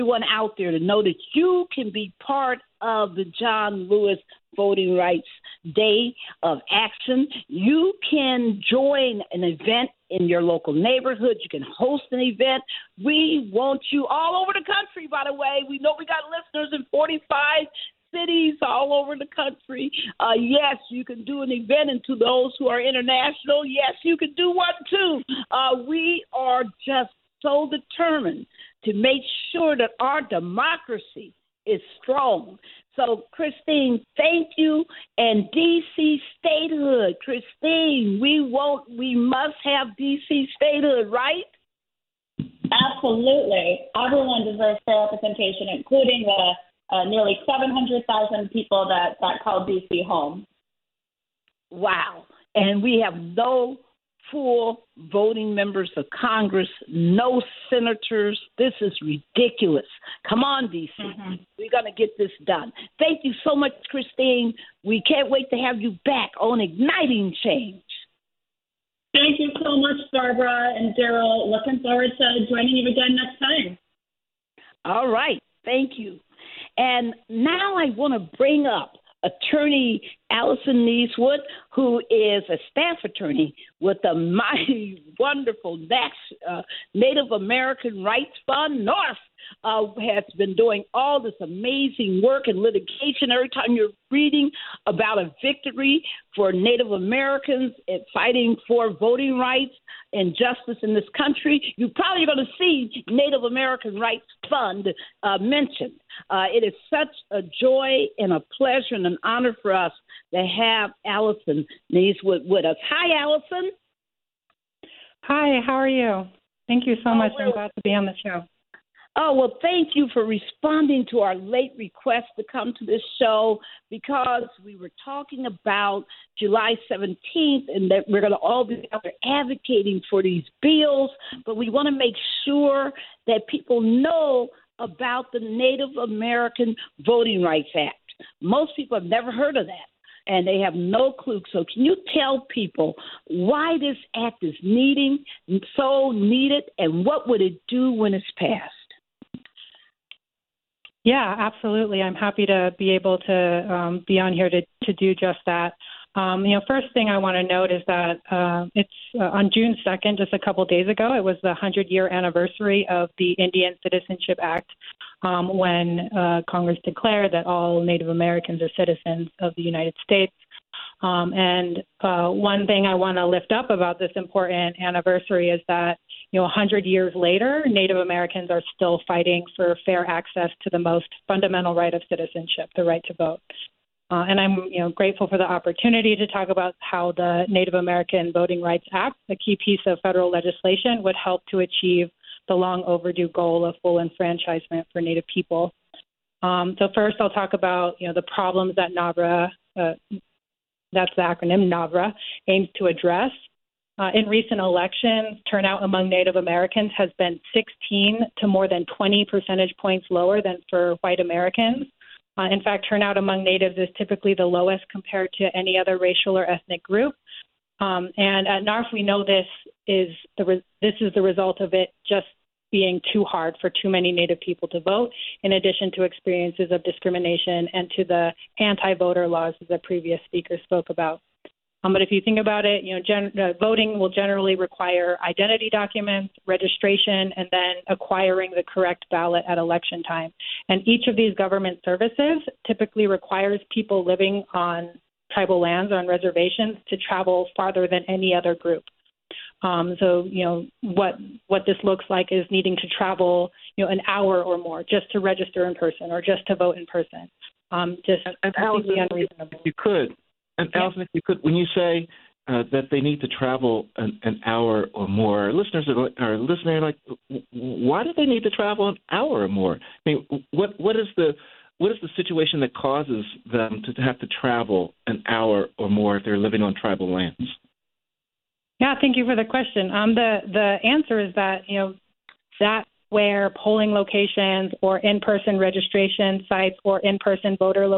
everyone out there to know that you can be part of the John Lewis Voting Rights Day of Action. You can join an event in your local neighborhood. You can host an event. We want you all over the country, by the way. We know we got listeners in 45 cities all over the country. Yes, you can do an event, and to those who are international, yes, you can do one too. We are just so determined to make sure that our democracy is strong. So, Christine, thank you. And D.C. statehood, Christine, we must have D.C. statehood, right? Absolutely. Everyone deserves fair representation, including the nearly 700,000 people that call D.C. home. Wow. And we have no full voting members of Congress, no senators. This is ridiculous. Come on, D.C. We're going to get this done. Thank you so much, Christine. We can't wait to have you back on Igniting Change. Thank you so much, Barbara and Daryl. Looking forward to joining you again next time. All right. Thank you. And now I want to bring up Attorney Allison Neeswood, who is a staff attorney with the mighty, wonderful Native American Rights Fund. North has been doing all this amazing work in litigation. Every time you're reading about a victory for Native Americans and fighting for voting rights and justice in this country, you're probably going to see Native American Rights Fund mentioned. It is such a joy and a pleasure and an honor for us to have Allison Neeswood with us. Hi, Allison. Hi, how are you? Thank you so much. I'm glad to be on the show. Oh, well, thank you for responding to our late request to come to this show, because we were talking about July 17th and that we're going to all be out there advocating for these bills, but we want to make sure that people know about the Native American Voting Rights Act. Most people have never heard of that, and they have no clue. So can you tell people why this act is so needed, and what would it do when it's passed? Yeah, absolutely. I'm happy to be able to be on here to do just that. First thing I want to note is that it's on June 2nd, just a couple days ago, it was the 100-year anniversary of the Indian Citizenship Act, when Congress declared that all Native Americans are citizens of the United States. And one thing I want to lift up about this important anniversary is that, 100 years later, Native Americans are still fighting for fair access to the most fundamental right of citizenship, the right to vote. And I'm, grateful for the opportunity to talk about how the Native American Voting Rights Act, a key piece of federal legislation, would help to achieve the long overdue goal of full enfranchisement for Native people. So first, I'll talk about, the problems that NAVRA, that's the acronym NAVRA, aims to address. In recent elections, turnout among Native Americans has been 16 to more than 20 percentage points lower than for white Americans. In fact, turnout among Natives is typically the lowest compared to any other racial or ethnic group. And at NARF, we know this is the result of it just being too hard for too many Native people to vote, in addition to experiences of discrimination and to the anti-voter laws that the previous speaker spoke about. But if you think about it, voting will generally require identity documents, registration, and then acquiring the correct ballot at election time. And each of these government services typically requires people living on tribal lands or on reservations to travel farther than any other group. So what this looks like is needing to travel, an hour or more just to register in person or just to vote in person. Just completely unreasonable. If you could. And Allison, if you could, when you say that they need to travel an hour or more, our listeners are listening like, why do they need to travel an hour or more? I mean, what is the situation that causes them to have to travel an hour or more if they're living on tribal lands? Yeah, thank you for the question. The answer is that that where polling locations or in-person registration sites or in-person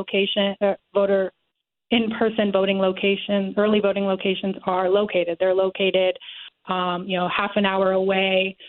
in-person voting locations, early voting locations are located. They're located, half an hour away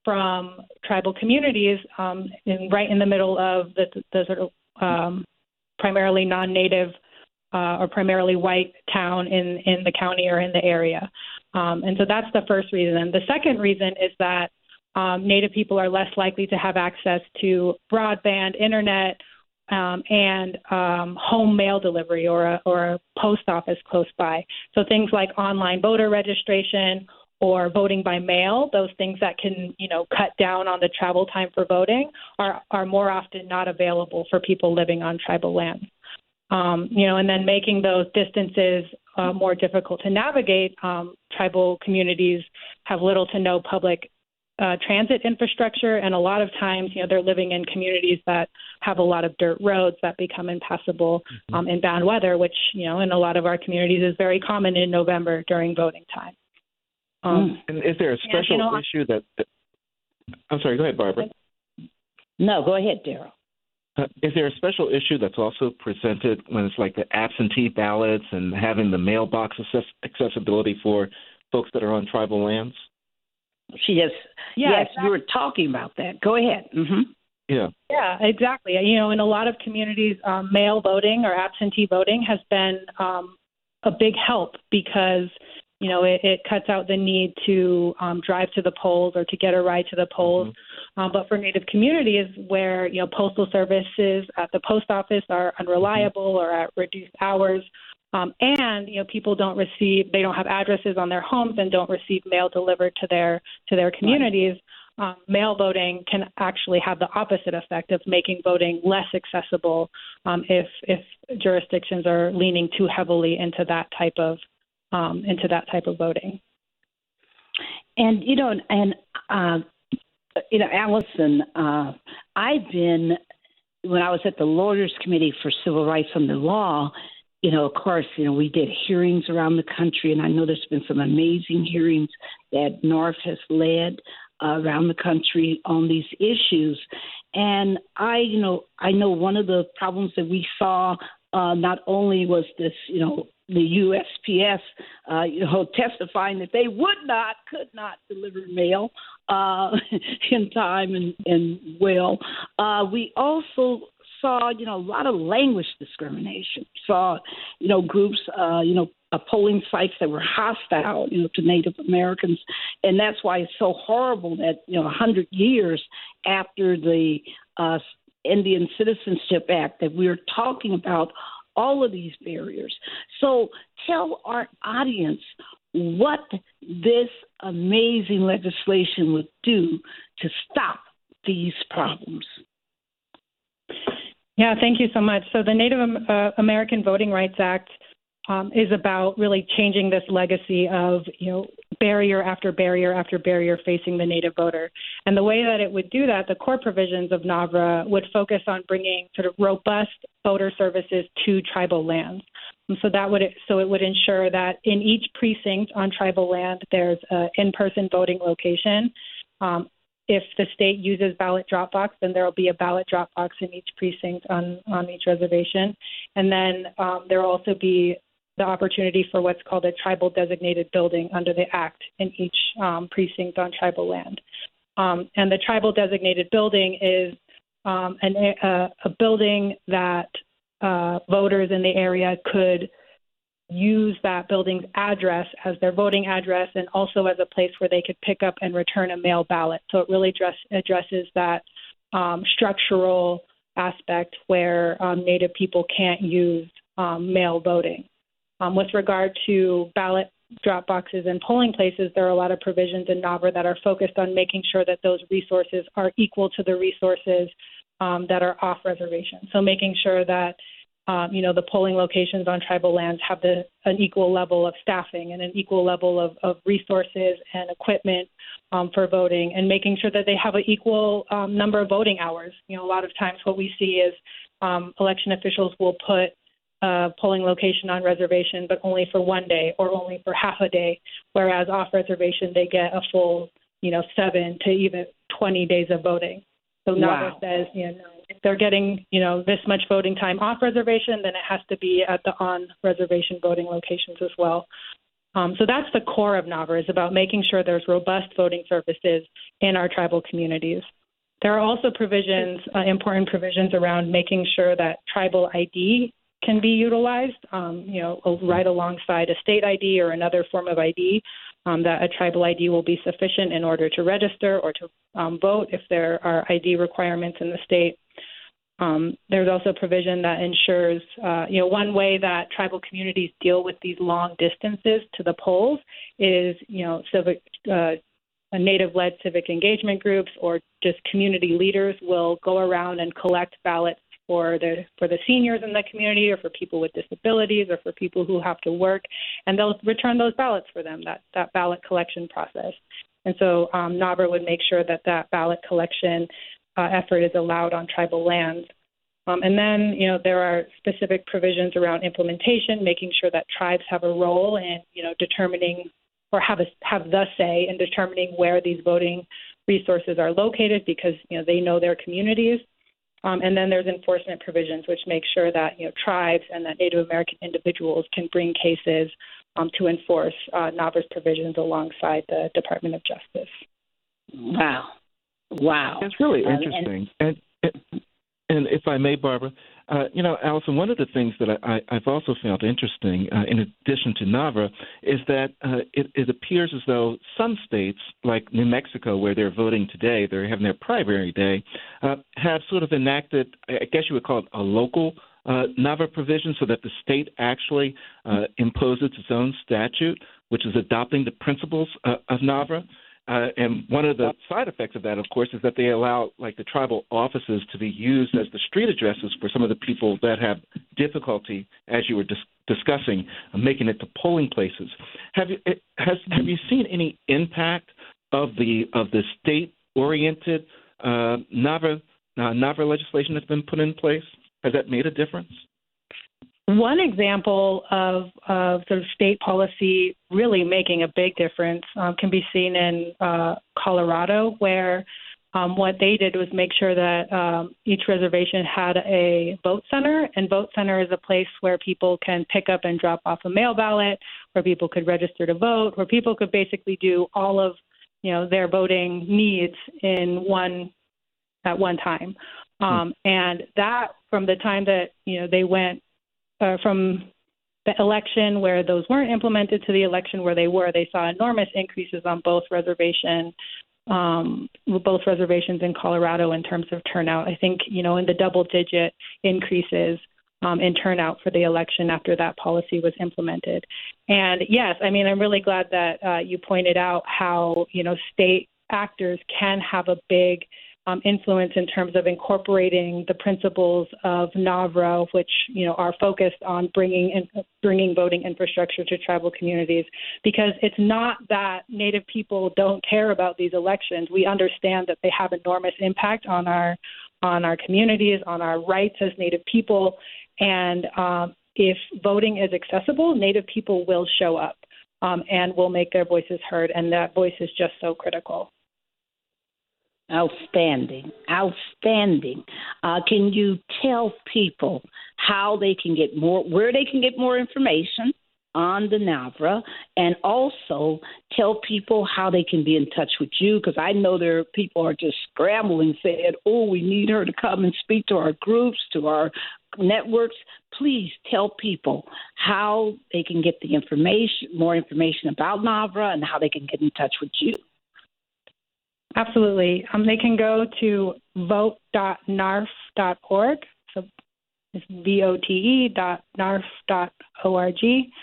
from tribal communities right in the middle of the sort of primarily non-native or primarily white town in the county or in the area. And so that's the first reason. The second reason is that Native people are less likely to have access to broadband, internet, and home mail delivery or a post office close by. So things like online voter registration or voting by mail, those things that can, cut down on the travel time for voting are more often not available for people living on tribal lands. And then making those distances more difficult to navigate, tribal communities have little to no public transit infrastructure, and a lot of times, they're living in communities that have a lot of dirt roads that become impassable in bad weather, which, in a lot of our communities is very common in November during voting time. And is there a special issue that I'm sorry, go ahead, Barbara. No, go ahead, Daryl. Is there a special issue that's also presented when it's like the absentee ballots and having the mailbox accessibility for folks that are on tribal lands? Yes, exactly. You were talking about that. Go ahead. Mm-hmm. Yeah, exactly. In a lot of communities, mail voting or absentee voting has been a big help because it cuts out the need to drive to the polls or to get a ride to the polls. But for Native communities where, postal services at the post office are unreliable or at reduced hours, and, people they don't have addresses on their homes and don't receive mail delivered to their communities, mail voting can actually have the opposite effect of making voting less accessible if jurisdictions are leaning too heavily into that type of voting. And, Allison, when I was at the Lawyers Committee for Civil Rights Under Law, of course, we did hearings around the country, and I know there's been some amazing hearings that North has led around the country on these issues. And I know one of the problems that we saw not only was this, the USPS, testifying that they could not deliver mail in time and well. We also saw, a lot of language discrimination. Saw, groups, polling sites that were hostile, to Native Americans. And that's why it's so horrible that, 100 years after the Indian Citizenship Act that we're talking about all of these barriers. So tell our audience what this amazing legislation would do to stop these problems. Yeah, thank you so much. So the Native American Voting Rights Act is about really changing this legacy of, barrier after barrier after barrier facing the Native voter. And the way that it would do that, the core provisions of NAVRA would focus on bringing sort of robust voter services to tribal lands. And so it would ensure that in each precinct on tribal land, there's an in-person voting location. If the state uses ballot drop box, then there will be a ballot drop box in each precinct on each reservation. And then there will also be the opportunity for what's called a tribal designated building under the Act in each precinct on tribal land. And the tribal designated building is a building that voters in the area could use that building's address as their voting address and also as a place where they could pick up and return a mail ballot. So it really addresses that structural aspect where Native people can't use mail voting. With regard to ballot drop boxes and polling places, there are a lot of provisions in NAVRA that are focused on making sure that those resources are equal to the resources that are off reservation. So making sure that the polling locations on tribal lands have an equal level of staffing and an equal level of resources and equipment for voting, and making sure that they have an equal number of voting hours. A lot of times what we see is election officials will put a polling location on reservation, but only for one day or only for half a day, whereas off reservation they get a full, 7 to even 20 days of voting. So NAVRA says, if they're getting, this much voting time off reservation, then it has to be at the on reservation voting locations as well. So that's the core of NAVRA, is about making sure there's robust voting services in our tribal communities. There are also provisions, important provisions around making sure that tribal ID can be utilized, right alongside a state ID or another form of ID, that a tribal ID will be sufficient in order to register or to vote if there are ID requirements in the state. There's also provision that ensures, one way that tribal communities deal with these long distances to the polls is, Native-led civic engagement groups or just community leaders will go around and collect ballots for the seniors in the community or for people with disabilities or for people who have to work, and they'll return those ballots for them, that ballot collection process. And so NAVRA would make sure that ballot collection effort is allowed on tribal lands. And then, there are specific provisions around implementation, making sure that tribes have a role in, determining or have the say in determining where these voting resources are located because, they know their communities. And then there's enforcement provisions, which make sure that, tribes and that Native American individuals can bring cases to enforce NAVRA's provisions alongside the Department of Justice. Wow. It's really interesting. And if I may, Barbara, Allison, one of the things that I've also found interesting, in addition to NAVRA, is that it appears as though some states, like New Mexico, where they're voting today, they're having their primary day, have sort of enacted, I guess you would call it a local NAVRA provision, so that the state actually imposes its own statute, which is adopting the principles of NAVRA. And one of the side effects of that, of course, is that they allow, the tribal offices to be used as the street addresses for some of the people that have difficulty, as you were discussing, making it to polling places. Have you seen any impact of the state-oriented NAVRA legislation that's been put in place? Has that made a difference? One example of sort of state policy really making a big difference can be seen in Colorado, where what they did was make sure that each reservation had a vote center, and vote center is a place where people can pick up and drop off a mail ballot, where people could register to vote, where people could basically do all of their voting needs at one time. And that, from the time that they went from the election where those weren't implemented to the election where they were, they saw enormous increases on both reservations in Colorado in terms of turnout. I think, in the double-digit increases in turnout for the election after that policy was implemented. And yes, I'm really glad that you pointed out how, state actors can have a big influence in terms of incorporating the principles of NAVRA, which are focused on bringing voting infrastructure to tribal communities. Because it's not that Native people don't care about these elections. We understand that they have enormous impact on our communities, on our rights as Native people, and if voting is accessible, Native people will show up and will make their voices heard, and that voice is just so critical. Outstanding. Can you tell people how they can get where they can get more information on the NAVRA, and also tell people how they can be in touch with you? Because I know there are people are just scrambling, saying, we need her to come and speak to our groups, to our networks. Please tell people how they can get the more information about NAVRA, and how they can get in touch with you. Absolutely. They can go to vote.narf.org. So it's vote.narf.org.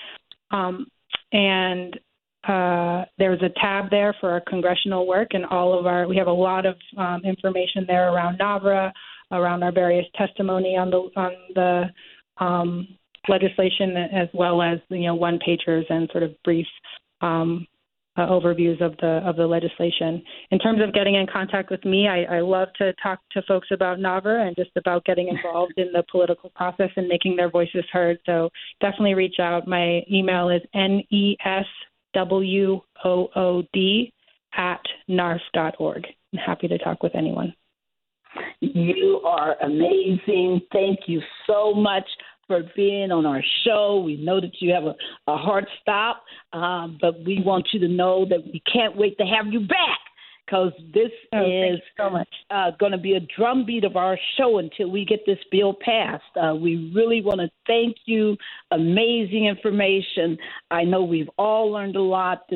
And there's a tab there for our congressional work, and we have a lot of information there around NAVRA, around our various testimony on the legislation, as well as one-pagers and sort of brief overviews of the legislation. In terms of getting in contact with me, I love to talk to folks about NAVRA and just about getting involved in the political process and making their voices heard. So definitely reach out. My email is neswood@narf.org. I'm happy to talk with anyone. You are amazing. Thank you so much for being on our show. We know that you have a hard stop, but we want you to know that we can't wait to have you back, because this is going to be a drumbeat of our show until we get this bill passed. We really want to thank you. Amazing information. I know we've all learned a lot